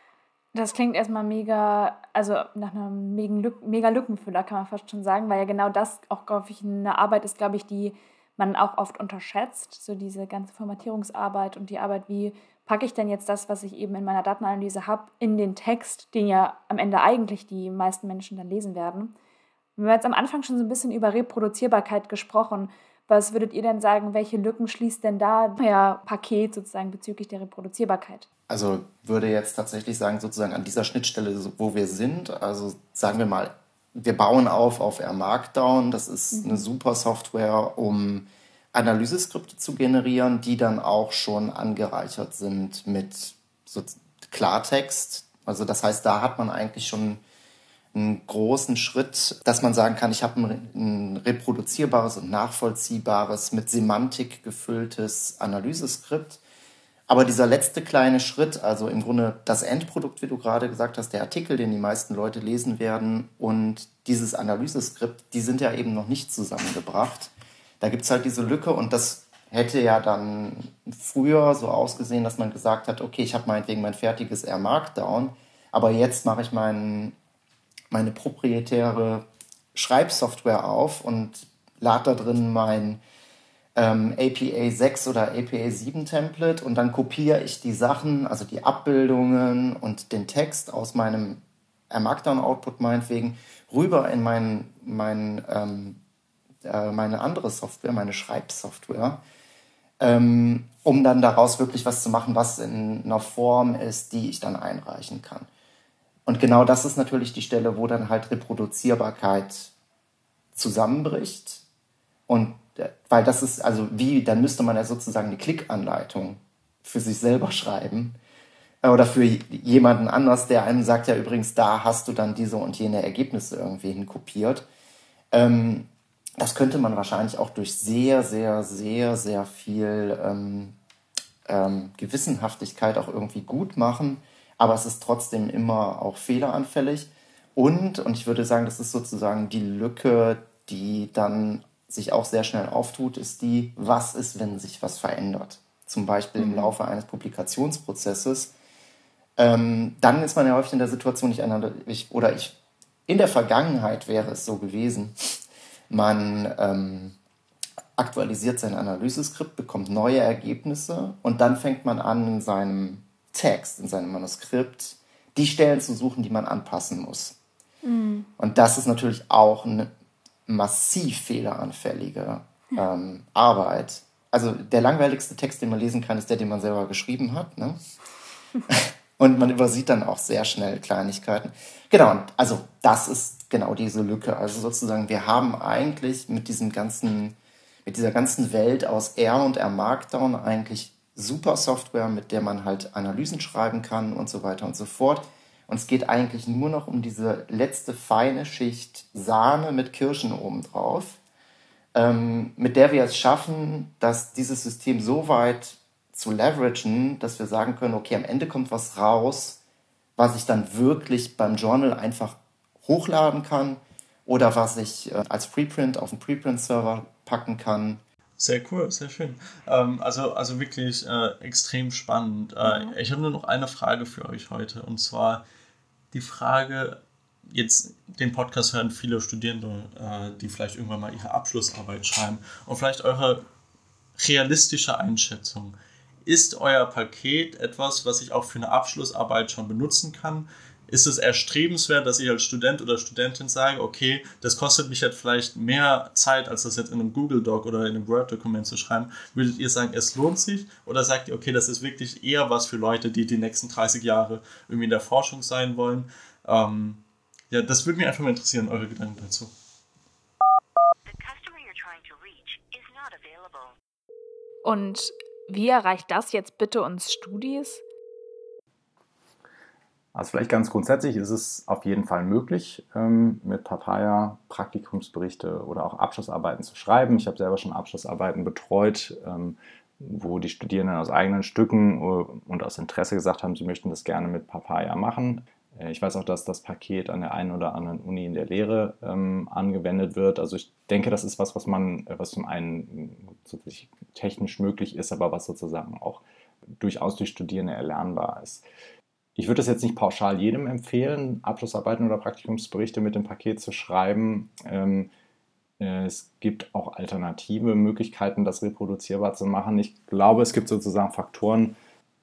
Das klingt erstmal mega, also nach einem mega Lückenfüller, kann man fast schon sagen, weil ja genau das auch, glaube ich, eine Arbeit ist, glaube ich, die man auch oft unterschätzt, so diese ganze Formatierungsarbeit und die Arbeit, wie packe ich denn jetzt das, was ich eben in meiner Datenanalyse habe, in den Text, den ja am Ende eigentlich die meisten Menschen dann lesen werden. Wir haben jetzt am Anfang schon so ein bisschen über Reproduzierbarkeit gesprochen. Was würdet ihr denn sagen, welche Lücken schließt denn da euer Paket sozusagen bezüglich der Reproduzierbarkeit? Also würde jetzt tatsächlich sagen, sozusagen an dieser Schnittstelle, wo wir sind, also sagen wir mal, wir bauen auf auf R Markdown. Das ist mhm. eine super Software, um Analyseskripte zu generieren, die dann auch schon angereichert sind mit so Klartext. Also das heißt, da hat man eigentlich schon einen großen Schritt, dass man sagen kann, ich habe ein, ein reproduzierbares und nachvollziehbares, mit Semantik gefülltes Analyseskript. Aber dieser letzte kleine Schritt, also im Grunde das Endprodukt, wie du gerade gesagt hast, der Artikel, den die meisten Leute lesen werden und dieses Analyseskript, die sind ja eben noch nicht zusammengebracht. Da gibt es halt diese Lücke und das hätte ja dann früher so ausgesehen, dass man gesagt hat, okay, ich habe meinetwegen mein fertiges R Markdown, aber jetzt mache ich meinen meine proprietäre Schreibsoftware auf und lade da drin mein ähm, A P A sechs oder A P A sieben Template und dann kopiere ich die Sachen, also die Abbildungen und den Text aus meinem R Markdown Output meinetwegen rüber in mein, mein, ähm, äh, meine andere Software, meine Schreibsoftware, ähm, um dann daraus wirklich was zu machen, was in einer Form ist, die ich dann einreichen kann. Und genau das ist natürlich die Stelle, wo dann halt Reproduzierbarkeit zusammenbricht. Und weil das ist, also wie, dann müsste man ja sozusagen eine Klickanleitung für sich selber schreiben. Oder für jemanden anders, der einem sagt, ja übrigens, da hast du dann diese und jene Ergebnisse irgendwie hinkopiert. Ähm, das könnte man wahrscheinlich auch durch sehr, sehr, sehr, sehr viel ähm, ähm, Gewissenhaftigkeit auch irgendwie gut machen. Aber es ist trotzdem immer auch fehleranfällig. Und, und ich würde sagen, das ist sozusagen die Lücke, die dann sich auch sehr schnell auftut, ist die, was ist, wenn sich was verändert? Zum Beispiel im Laufe eines Publikationsprozesses. Ähm, dann ist man ja häufig in der Situation, ich, ich, oder ich, in der Vergangenheit wäre es so gewesen, man ähm, aktualisiert sein Analyseskript, bekommt neue Ergebnisse und dann fängt man an, in seinem Text, in seinem Manuskript, die Stellen zu suchen, die man anpassen muss. Mhm. Und das ist natürlich auch eine massiv fehleranfällige ähm, Arbeit. Also der langweiligste Text, den man lesen kann, ist der, den man selber geschrieben hat. Ne? Und man übersieht dann auch sehr schnell Kleinigkeiten. Genau, und also das ist genau diese Lücke. Also sozusagen, wir haben eigentlich mit diesem ganzen, mit dieser ganzen Welt aus R und R Markdown eigentlich super Software, mit der man halt Analysen schreiben kann und so weiter und so fort. Und es geht eigentlich nur noch um diese letzte feine Schicht Sahne mit Kirschen obendrauf, ähm, mit der wir es schaffen, dass dieses System so weit zu leveragen, dass wir sagen können, okay, am Ende kommt was raus, was ich dann wirklich beim Journal einfach hochladen kann oder was ich äh, als Preprint auf den Preprint-Server packen kann. Sehr cool, sehr schön. Ähm, also, also wirklich äh, extrem spannend. Äh, mhm. Ich habe nur noch eine Frage für euch heute, und zwar die Frage, jetzt den Podcast hören viele Studierende, äh, die vielleicht irgendwann mal ihre Abschlussarbeit schreiben, und vielleicht eure realistische Einschätzung. Ist euer Paket etwas, was ich auch für eine Abschlussarbeit schon benutzen kann? Ist es erstrebenswert, dass ich als Student oder Studentin sage, okay, das kostet mich jetzt vielleicht mehr Zeit, als das jetzt in einem Google Doc oder in einem Word-Dokument zu schreiben? Würdet ihr sagen, es lohnt sich? Oder sagt ihr, okay, das ist wirklich eher was für Leute, die die nächsten dreißig Jahre irgendwie in der Forschung sein wollen? Ähm, ja, das würde mich einfach mal interessieren, eure Gedanken dazu. Und wie erreicht das jetzt bitte uns Studis? Also vielleicht ganz grundsätzlich ist es auf jeden Fall möglich, ähm, mit Papaya Praktikumsberichte oder auch Abschlussarbeiten zu schreiben. Ich habe selber schon Abschlussarbeiten betreut, ähm, wo die Studierenden aus eigenen Stücken äh, und aus Interesse gesagt haben, sie möchten das gerne mit Papaya machen. Äh, ich weiß auch, dass das Paket an der einen oder anderen Uni in der Lehre ähm, angewendet wird. Also ich denke, das ist was, was man, was zum einen sozusagen technisch möglich ist, aber was sozusagen auch durchaus durch Studierende erlernbar ist. Ich würde es jetzt nicht pauschal jedem empfehlen, Abschlussarbeiten oder Praktikumsberichte mit dem Paket zu schreiben. Ähm, äh, es gibt auch alternative Möglichkeiten, das reproduzierbar zu machen. Ich glaube, es gibt sozusagen Faktoren,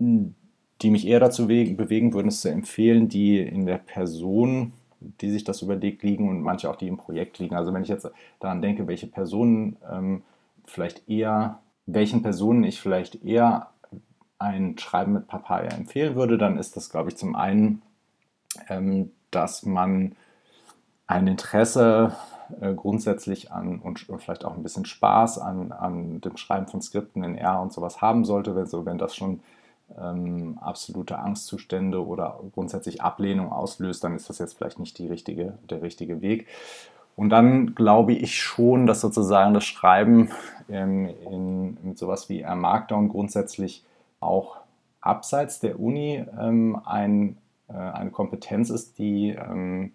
die mich eher dazu bewegen würden, es zu empfehlen, die in der Person, die sich das überlegt, liegen, und manche auch, die im Projekt liegen. Also wenn ich jetzt daran denke, welche Personen ähm, vielleicht eher, welchen Personen ich vielleicht eher ein Schreiben mit Papaya empfehlen würde, dann ist das, glaube ich, zum einen, ähm, dass man ein Interesse äh, grundsätzlich an und, und vielleicht auch ein bisschen Spaß an, an dem Schreiben von Skripten in R und sowas haben sollte. Wenn, so, wenn das schon ähm, absolute Angstzustände oder grundsätzlich Ablehnung auslöst, dann ist das jetzt vielleicht nicht die richtige, der richtige Weg. Und dann glaube ich schon, dass sozusagen das Schreiben ähm, in, mit sowas wie R Markdown grundsätzlich auch abseits der Uni ähm, ein, äh, eine Kompetenz ist, die ähm,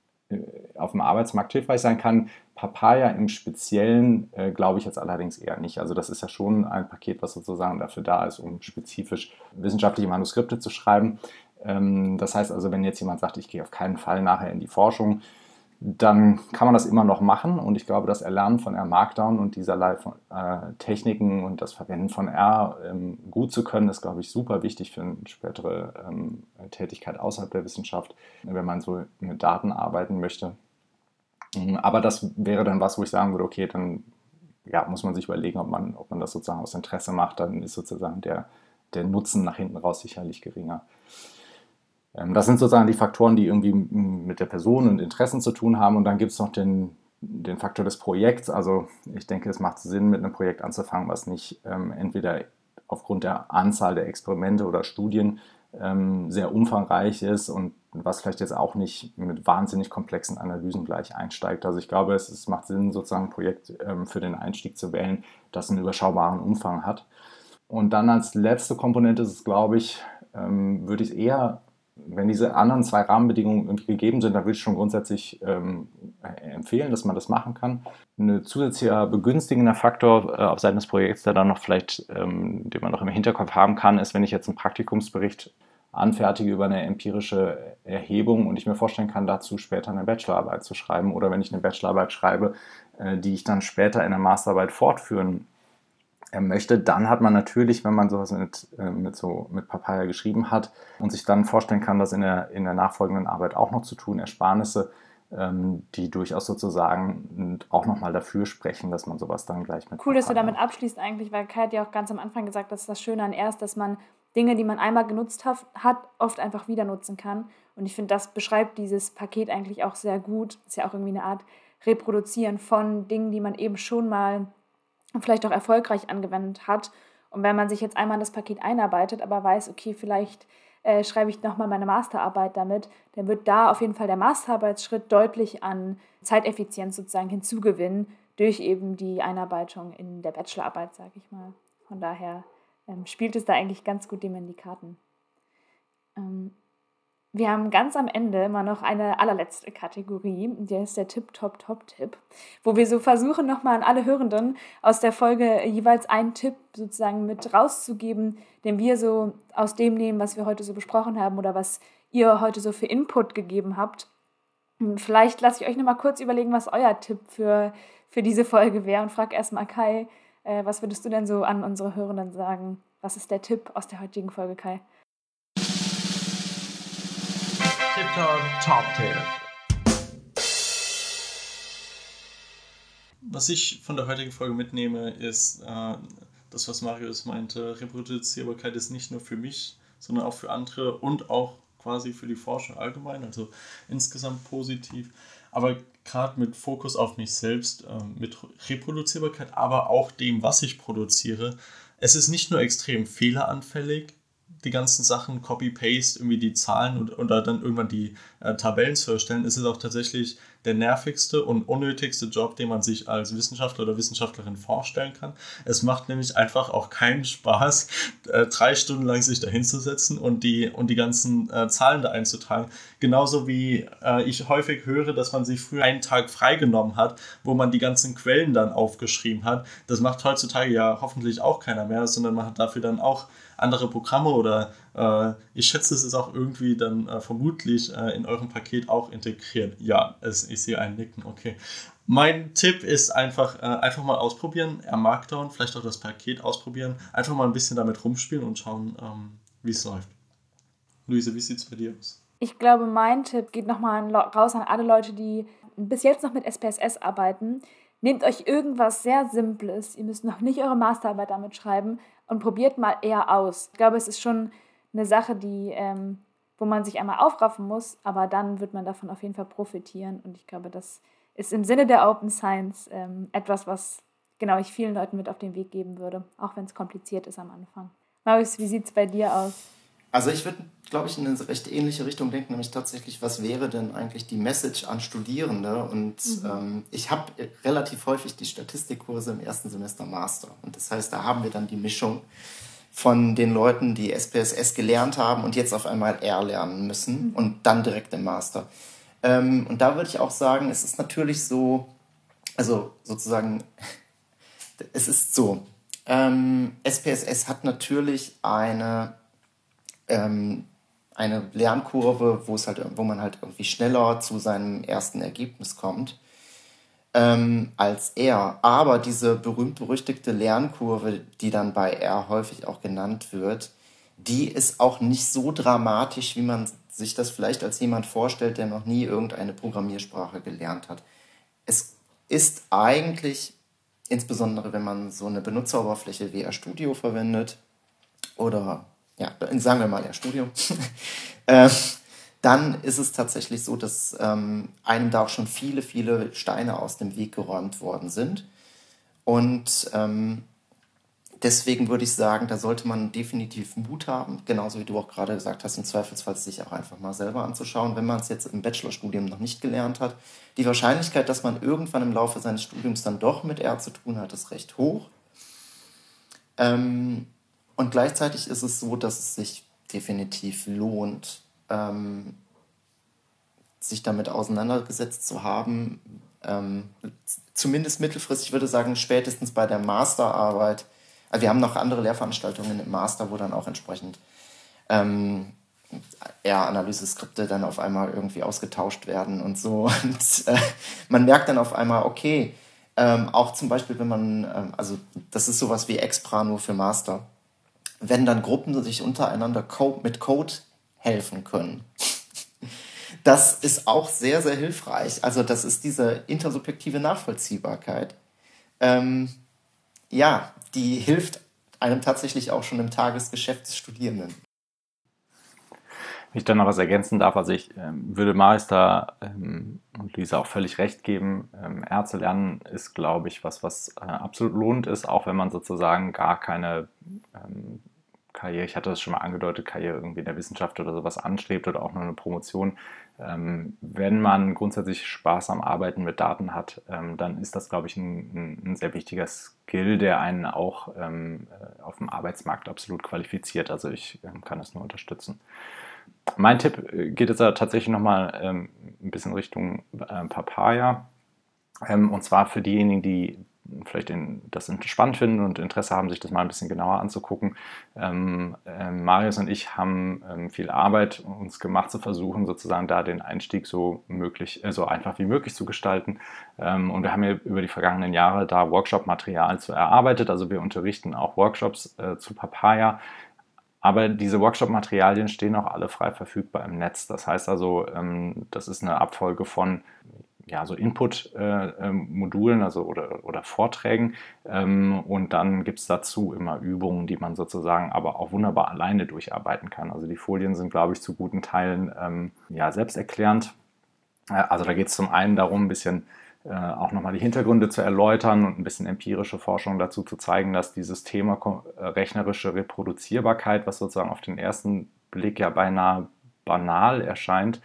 auf dem Arbeitsmarkt hilfreich sein kann. Papaya im Speziellen äh, glaube ich jetzt allerdings eher nicht. Also das ist ja schon ein Paket, was sozusagen dafür da ist, um spezifisch wissenschaftliche Manuskripte zu schreiben. Ähm, das heißt also, wenn jetzt jemand sagt, ich gehe auf keinen Fall nachher in die Forschung, dann kann man das immer noch machen, und ich glaube, das Erlernen von R Markdown und dieserlei von, äh, Techniken und das Verwenden von R ähm, gut zu können, ist, glaube ich, super wichtig für eine spätere ähm, Tätigkeit außerhalb der Wissenschaft, wenn man so mit Daten arbeiten möchte. Aber das wäre dann was, wo ich sagen würde, okay, dann ja, muss man sich überlegen, ob man, ob man das sozusagen aus Interesse macht, dann ist sozusagen der, der Nutzen nach hinten raus sicherlich geringer. Das sind sozusagen die Faktoren, die irgendwie mit der Person und Interessen zu tun haben. Und dann gibt es noch den, den Faktor des Projekts. Also ich denke, es macht Sinn, mit einem Projekt anzufangen, was nicht ähm, entweder aufgrund der Anzahl der Experimente oder Studien ähm, sehr umfangreich ist und was vielleicht jetzt auch nicht mit wahnsinnig komplexen Analysen gleich einsteigt. Also ich glaube, es, es macht Sinn, sozusagen ein Projekt ähm, für den Einstieg zu wählen, das einen überschaubaren Umfang hat. Und dann als letzte Komponente ist es, glaube ich, ähm, würde ich es eher Wenn diese anderen zwei Rahmenbedingungen irgendwie gegeben sind, dann würde ich schon grundsätzlich ähm, empfehlen, dass man das machen kann. Ein zusätzlicher begünstigender Faktor äh, auf Seiten des Projekts, der dann noch vielleicht, ähm, den man noch im Hinterkopf haben kann, ist, wenn ich jetzt einen Praktikumsbericht anfertige über eine empirische Erhebung und ich mir vorstellen kann, dazu später eine Bachelorarbeit zu schreiben oder wenn ich eine Bachelorarbeit schreibe, äh, die ich dann später in der Masterarbeit fortführen möchte, dann hat man natürlich, wenn man sowas mit, äh, mit, so, mit Papaya geschrieben hat und sich dann vorstellen kann, das in der, in der nachfolgenden Arbeit auch noch zu tun, Ersparnisse, ähm, die durchaus sozusagen auch nochmal dafür sprechen, dass man sowas dann gleich mit Cool, dass du Papaya damit abschließt eigentlich, weil Kai hat ja auch ganz am Anfang gesagt, dass das Schöne an R ist, dass man Dinge, die man einmal genutzt hat, hat oft einfach wieder nutzen kann. Und ich finde, das beschreibt dieses Paket eigentlich auch sehr gut. Ist ja auch irgendwie eine Art Reproduzieren von Dingen, die man eben schon mal vielleicht auch erfolgreich angewendet hat. Und wenn man sich jetzt einmal in das Paket einarbeitet, aber weiß, okay, vielleicht äh, schreibe ich nochmal meine Masterarbeit damit, dann wird da auf jeden Fall der Masterarbeitsschritt deutlich an Zeiteffizienz sozusagen hinzugewinnen durch eben die Einarbeitung in der Bachelorarbeit, sage ich mal. Von daher ähm, spielt es da eigentlich ganz gut dem in die Karten. Ähm, Wir haben ganz am Ende immer noch eine allerletzte Kategorie, die ist der Tipp-Top-Top-Tipp, wo wir so versuchen, nochmal an alle Hörenden aus der Folge jeweils einen Tipp sozusagen mit rauszugeben, den wir so aus dem nehmen, was wir heute so besprochen haben oder was ihr heute so für Input gegeben habt. Vielleicht lasse ich euch nochmal kurz überlegen, was euer Tipp für, für diese Folge wäre und frage erstmal Kai, äh, was würdest du denn so an unsere Hörenden sagen? Was ist der Tipp aus der heutigen Folge, Kai? Top-Tipp. Was ich von der heutigen Folge mitnehme, ist äh, das, was Marius meinte. Reproduzierbarkeit ist nicht nur für mich, sondern auch für andere und auch quasi für die Forschung allgemein, also insgesamt positiv. Aber gerade mit Fokus auf mich selbst, äh, mit Reproduzierbarkeit, aber auch dem, was ich produziere. Es ist nicht nur extrem fehleranfällig, die ganzen Sachen, Copy-Paste, irgendwie die Zahlen und, oder dann irgendwann die äh, Tabellen zu erstellen, ist es auch tatsächlich der nervigste und unnötigste Job, den man sich als Wissenschaftler oder Wissenschaftlerin vorstellen kann. Es macht nämlich einfach auch keinen Spaß, äh, drei Stunden lang sich da hinzusetzen und die, und die ganzen äh, Zahlen da einzutragen. Genauso wie äh, ich häufig höre, dass man sich früher einen Tag freigenommen hat, wo man die ganzen Quellen dann aufgeschrieben hat. Das macht heutzutage ja hoffentlich auch keiner mehr, sondern man hat dafür dann auch andere Programme oder äh, ich schätze, es ist auch irgendwie dann äh, vermutlich äh, in eurem Paket auch integriert. Ja, es, ich sehe einen Nicken, okay. Mein Tipp ist einfach, äh, einfach mal ausprobieren, R Markdown, vielleicht auch das Paket ausprobieren, einfach mal ein bisschen damit rumspielen und schauen, ähm, wie es läuft. Luise, wie sieht es bei dir aus? Ich glaube, mein Tipp geht nochmal raus an alle Leute, die bis jetzt noch mit S P S S arbeiten. Nehmt euch irgendwas sehr Simples, ihr müsst noch nicht eure Masterarbeit damit schreiben und probiert mal eher aus. Ich glaube, es ist schon eine Sache, die, ähm, wo man sich einmal aufraffen muss, aber dann wird man davon auf jeden Fall profitieren und ich glaube, das ist im Sinne der Open Science ähm, etwas, was genau ich vielen Leuten mit auf den Weg geben würde, auch wenn es kompliziert ist am Anfang. Marius, wie sieht es bei dir aus? Also ich würde, glaube ich, in eine recht ähnliche Richtung denken, nämlich tatsächlich, was wäre denn eigentlich die Message an Studierende? Und mhm. ähm, ich habe relativ häufig die Statistikkurse im ersten Semester Master. Und das heißt, da haben wir dann die Mischung von den Leuten, die S P S S gelernt haben und jetzt auf einmal R lernen müssen mhm. und dann direkt im Master. Ähm, und da würde ich auch sagen, es ist natürlich so, also sozusagen, es ist so, ähm, S P S S hat natürlich eine Ähm, eine Lernkurve, wo es halt, wo man halt irgendwie schneller zu seinem ersten Ergebnis kommt ähm, als R. Aber diese berühmt-berüchtigte Lernkurve, die dann bei R häufig auch genannt wird, die ist auch nicht so dramatisch, wie man sich das vielleicht als jemand vorstellt, der noch nie irgendeine Programmiersprache gelernt hat. Es ist eigentlich, insbesondere wenn man so eine Benutzeroberfläche wie RStudio verwendet oder ja, sagen wir mal RStudio, äh, dann ist es tatsächlich so, dass ähm, einem da auch schon viele, viele Steine aus dem Weg geräumt worden sind. Und ähm, deswegen würde ich sagen, da sollte man definitiv Mut haben, genauso wie du auch gerade gesagt hast, im Zweifelsfall sich auch einfach mal selber anzuschauen, wenn man es jetzt im Bachelorstudium noch nicht gelernt hat. Die Wahrscheinlichkeit, dass man irgendwann im Laufe seines Studiums dann doch mit R zu tun hat, ist recht hoch. Ähm, Und gleichzeitig ist es so, dass es sich definitiv lohnt, ähm, sich damit auseinandergesetzt zu haben, ähm, zumindest mittelfristig, ich würde sagen, spätestens bei der Masterarbeit. Also wir haben noch andere Lehrveranstaltungen im Master, wo dann auch entsprechend ähm, ja, Analyseskripte dann auf einmal irgendwie ausgetauscht werden und so. Und äh, man merkt dann auf einmal, okay, ähm, auch zum Beispiel, wenn man, ähm, also das ist sowas wie Expra nur für Master, wenn dann Gruppen sich untereinander Co- mit Code helfen können. Das ist auch sehr, sehr hilfreich. Also das ist diese intersubjektive Nachvollziehbarkeit. Ähm, ja, die hilft einem tatsächlich auch schon im Tagesgeschäft des Studierenden. Wenn ich dann noch was ergänzen darf, also ich ähm, würde Marius da ähm, und Lisa auch völlig recht geben. Ähm, R zu lernen ist, glaube ich, was, was äh, absolut lohnend ist, auch wenn man sozusagen gar keine ähm, Karriere, ich hatte das schon mal angedeutet, Karriere irgendwie in der Wissenschaft oder sowas anstrebt oder auch nur eine Promotion. Ähm, wenn man grundsätzlich Spaß am Arbeiten mit Daten hat, ähm, dann ist das, glaube ich, ein, ein sehr wichtiger Skill, der einen auch ähm, auf dem Arbeitsmarkt absolut qualifiziert. Also ich ähm, kann das nur unterstützen. Mein Tipp geht jetzt tatsächlich nochmal ähm, ein bisschen Richtung äh, Papaya. Ähm, und zwar für diejenigen, die vielleicht in, das spannend finden und Interesse haben, sich das mal ein bisschen genauer anzugucken. Ähm, äh, Marius und ich haben ähm, viel Arbeit uns gemacht, zu versuchen, sozusagen da den Einstieg so möglich, äh, so einfach wie möglich zu gestalten. Ähm, und wir haben ja über die vergangenen Jahre da Workshop-Material zu erarbeitet. Also wir unterrichten auch Workshops äh, zu Papaya. Aber diese Workshop-Materialien stehen auch alle frei verfügbar im Netz. Das heißt also, ähm, das ist eine Abfolge von ja, so Input-Modulen äh, also oder, oder Vorträgen. Ähm, und dann gibt es dazu immer Übungen, die man sozusagen aber auch wunderbar alleine durcharbeiten kann. Also die Folien sind, glaube ich, zu guten Teilen ähm, ja, selbsterklärend. Äh, also da geht es zum einen darum, ein bisschen äh, auch nochmal die Hintergründe zu erläutern und ein bisschen empirische Forschung dazu zu zeigen, dass dieses Thema äh, rechnerische Reproduzierbarkeit, was sozusagen auf den ersten Blick ja beinahe banal erscheint,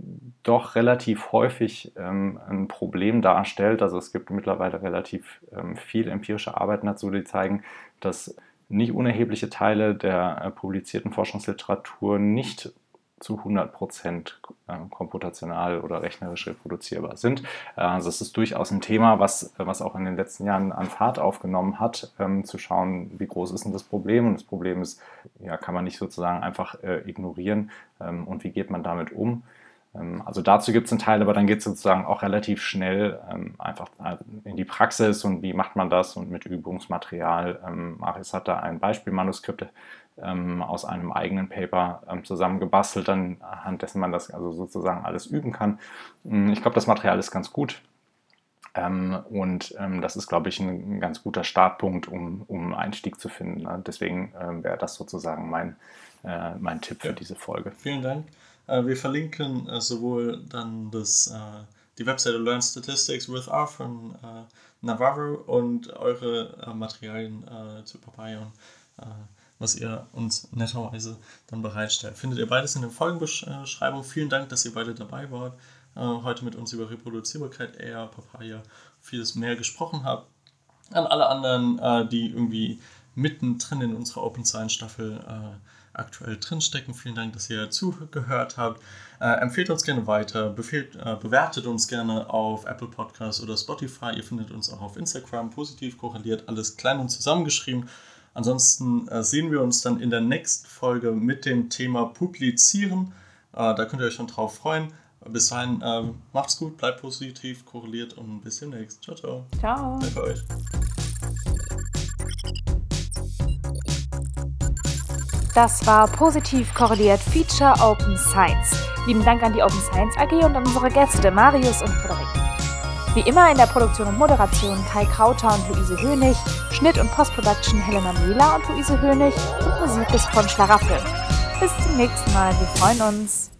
doch relativ häufig ähm, ein Problem darstellt. Also es gibt mittlerweile relativ ähm, viel empirische Arbeiten dazu, die zeigen, dass nicht unerhebliche Teile der äh, publizierten Forschungsliteratur nicht zu hundert Prozent äh, komputational oder rechnerisch reproduzierbar sind. Äh, also es ist durchaus ein Thema, was, was auch in den letzten Jahren an Fahrt aufgenommen hat, ähm, zu schauen, wie groß ist denn das Problem. Und das Problem ist, ja, kann man nicht sozusagen einfach äh, ignorieren ähm, und wie geht man damit um. Also dazu gibt es einen Teil, aber dann geht es sozusagen auch relativ schnell ähm, einfach in die Praxis und wie macht man das und mit Übungsmaterial. Ähm, Marius hat da ein Beispielmanuskript ähm, aus einem eigenen Paper ähm, zusammengebastelt, dann anhand dessen man das also sozusagen alles üben kann. Ich glaube, das Material ist ganz gut. Ähm, und ähm, das ist, glaube ich, ein, ein ganz guter Startpunkt, um, um einen Einstieg zu finden. Ne? Deswegen ähm, wäre das sozusagen mein, äh, mein Tipp für ja. diese Folge. Vielen Dank. Wir verlinken äh, sowohl dann das, äh, die Webseite Learn Statistics with R von äh, Navarro und eure äh, Materialien äh, zu Papaya und äh, was ihr uns netterweise dann bereitstellt. Findet ihr beides in der Folgenbeschreibung. Vielen Dank, dass ihr beide dabei wart, äh, heute mit uns über Reproduzierbarkeit, R, Papaya, vieles mehr gesprochen habt. An alle anderen, äh, die irgendwie mittendrin in unserer Open Science Staffel äh, aktuell drinstecken. Vielen Dank, dass ihr zugehört habt. Äh, empfehlt uns gerne weiter, befehlt, äh, bewertet uns gerne auf Apple Podcasts oder Spotify. Ihr findet uns auch auf Instagram, positiv korreliert, alles klein und zusammengeschrieben. Ansonsten äh, sehen wir uns dann in der nächsten Folge mit dem Thema Publizieren. Äh, da könnt ihr euch schon drauf freuen. Bis dahin, äh, macht's gut, bleibt positiv korreliert und bis demnächst. Ciao, ciao. Ciao. Danke euch. Das war positiv korreliert Feature Open Science. Lieben Dank an die Open Science A G und an unsere Gäste Marius und Frederik. Wie immer in der Produktion und Moderation Kai Krauter und Luise Hönig, Schnitt und Postproduction Helena Müller und Luise Hönig und Musik ist von Schlaraffel. Bis zum nächsten Mal, wir freuen uns.